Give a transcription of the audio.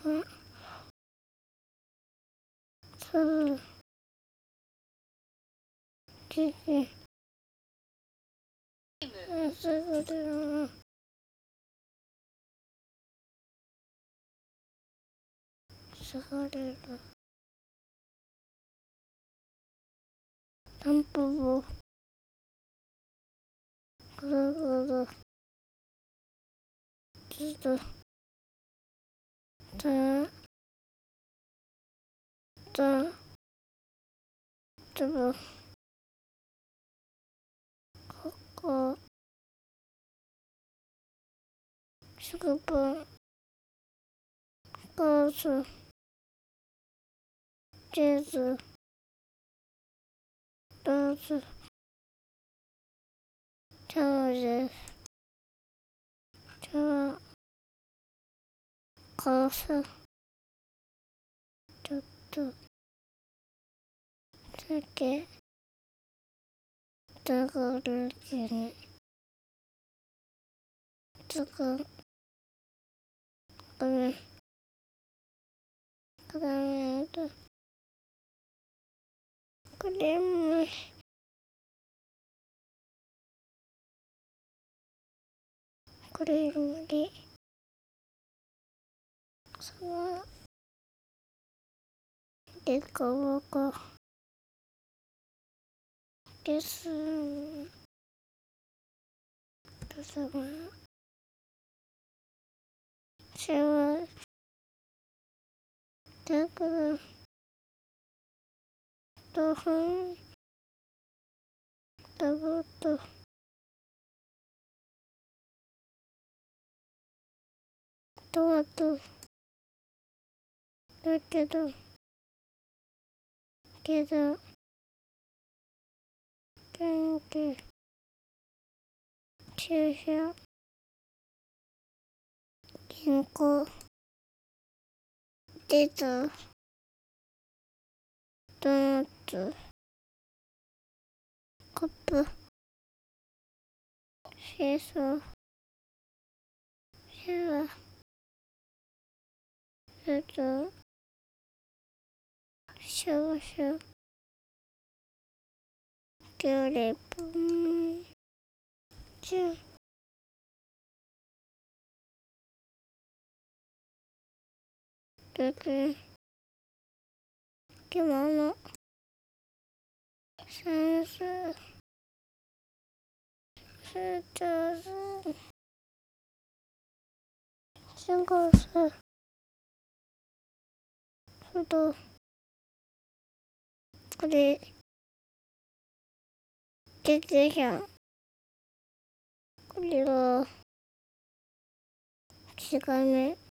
すじじすぐるすがれるタンポポぐるぐるずるたたつぶこしぐぶガスチーズローズチャーズチャーカスちょっとだけだがるけにつくくめくらめるくれむくれむりさわでかわかですとさわしわだくとふんだぶととわとだけどけどけんけ注射銀行出たドーナツカップシーソーシャワーストシャワシャキュレポンチュルク着物センススーツシンガスフドこれ出てきゃこれは違い目